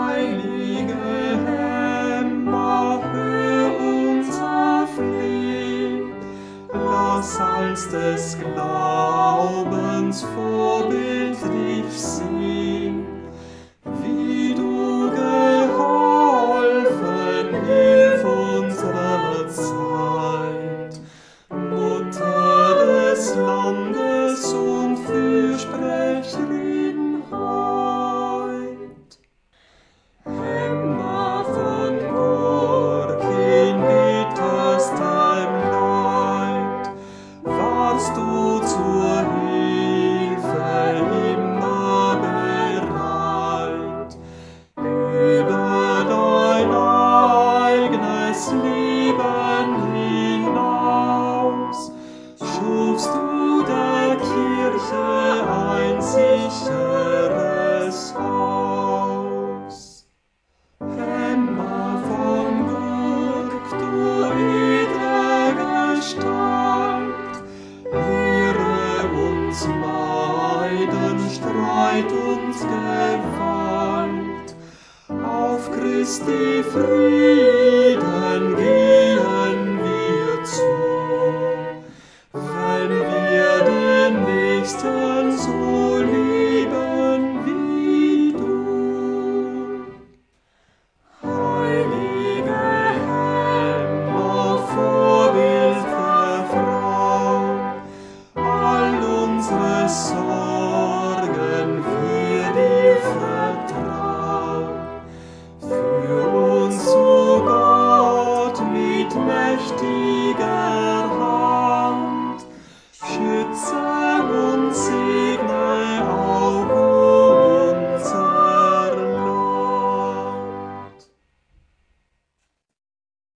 heilige Emma, hör unser Flehen. Lass als des Glaubens vorbildlich sehen, wie du geholfen, hilf unserer Zeit. Mutter des Landes und Fürsprecherin heut. Emma von Gurk in bitterstem Leid, warst du zur Hilfe immer bereit. Über dein eigenes Leben hinaus schufst du der Kirche ein sicheres Haus. Emma von Gurk, du edle Gestalt, lehre uns meiden Streit und Gewalt. Auf Christi Frieden